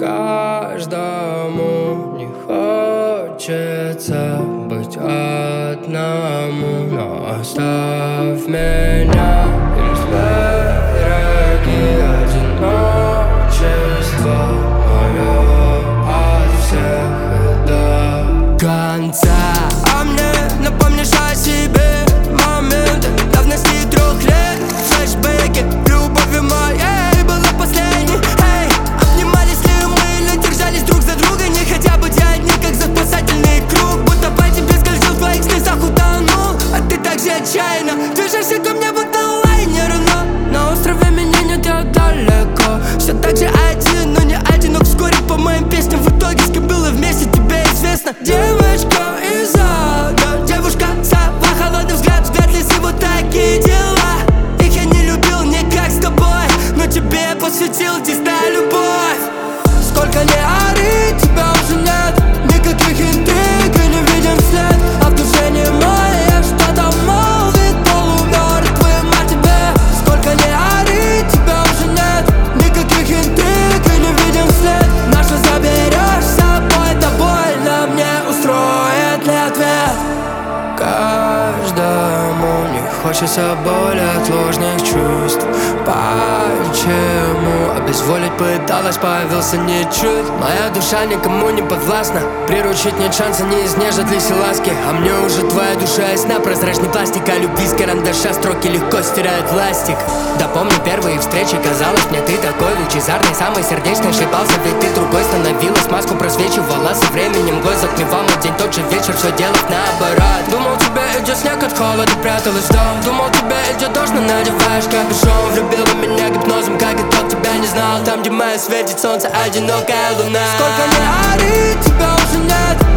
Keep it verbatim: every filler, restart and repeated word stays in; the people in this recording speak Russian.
Каждому не хочется быть одному, но оставь меня без береги. Одиночество мое от всех до конца. А мне напомнишь о себе моменты давности трех лет. Флэшбэки любовью моей была последней. Эй, обнимались ли мы или держались друг за друга, не хотя бы те одни, как за спасательный круг. Будто по тебе скользил, в твоих слезах утонул. А ты так же отчаянно движешься ко мне, будто лайнер. Но на острове меня не так далеко. Все так же один, но не одинок. Вскоре по моим песням в итоге с кем было вместе тебе известно. Девочка из ада, девушка сова, холодный взгляд, взгляд лисы, вот такие дела. Их я не любил никак с тобой, но тебе посвятил чистая любовь. Сколько не ори, тебя уже нет. Никаких интриг и не виден след. А в душе не моя что-то молвит полумертвым о тебе. Сколько не ори, тебя уже нет. Никаких интриг и не виден след. Нашу заберешь с собой, да больно мне устроит ли ответ. Каждому не хочется боли от ложных чувств. Почему обезволить пыталась, появился нечуть. Моя душа никому не подвластна. Приручить нет шанса, не изнежат ли все ласки. А мне уже твоя душа ясна. Прозрачный пластик, а любви с карандаша строки легко стирают пластик. Да помню первые встречи, казалось мне ты такой лучезарный, самый сердечный. Ошибался, ведь ты другой становилась. Маску просвечивала со временем. Глаз затмевал мой день, тот же вечер, все делать наоборот. Думал, тебе идет снег от холода, пряталась в дом. Думал, тебе идет дождь, но надеваешь капюшон. Влюбила меня гипнозом, как и тот тебя не знал. Там, где мое светит солнце, одинокая луна. Сколько не ори, тебя уже нет.